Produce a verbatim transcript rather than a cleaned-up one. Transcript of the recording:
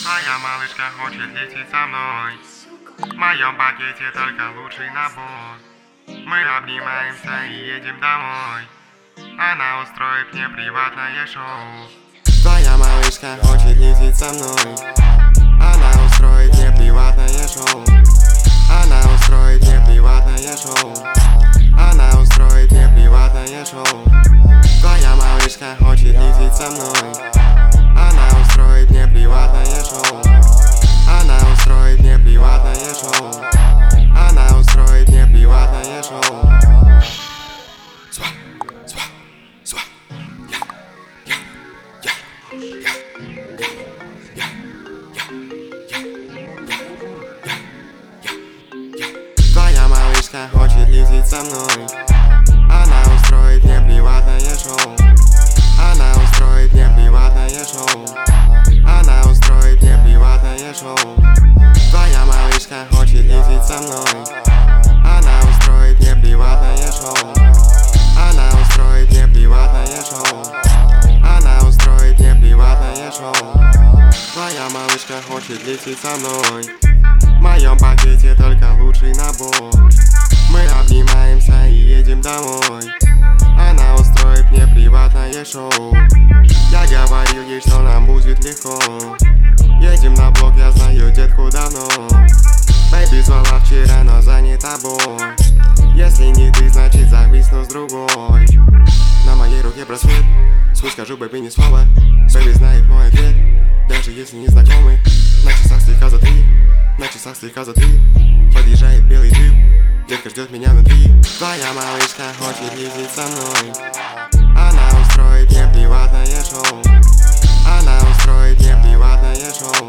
Твоя малышка хочет лететь со мной. В моем пакете только лучший набор. Мы обнимаемся и едем домой. Она устроит мне приватное шоу. Твоя малышка хочет лететь со мной. Она устроит мне приватное шоу. Она устроит мне приватное шоу. Она устроит мне приватное шоу. Твоя малышка хочет лететь со мной. Она устроит мне приватное шоу. Она устроит мне приватное шоу. Она устроит мне приватное шоу. Сва, сва, сва. Я, я, я, я, я, я, я, я, я, я, я, я. Твоя малышка хочет лететь со мной. Она устроит мне приватное шоу. Она устроит мне приватное шоу. Она устроит мне приватное шоу. Твоя малышка хочет лететь со мной. Она устроит мне приватное шоу. Она устроит мне приватное шоу. Она устроит мне приватное шоу. Твоя малышка хочет лететь со мной. В моем пакете только лучший набор. Мы обнимаемся и едем домой. Она устроит мне приватное шоу. Я говорил ей, что нам будет легко. Едем на блок, я знаю детку давно. Бэйби звала вчера, но занят тобой. Если не ты, значит зависну с другой. На моей руке браслет. Свой скажу бэйби ни слова. Бэйби знает мой ответ, даже если не знакомы. На часах слегка за три. На часах слегка за три. Подъезжает белый джип. Детка ждет меня внутри. Твоя малышка хочет лететь со мной. Она устроит мне приватное шоу. Она устроит мне приватное шоу.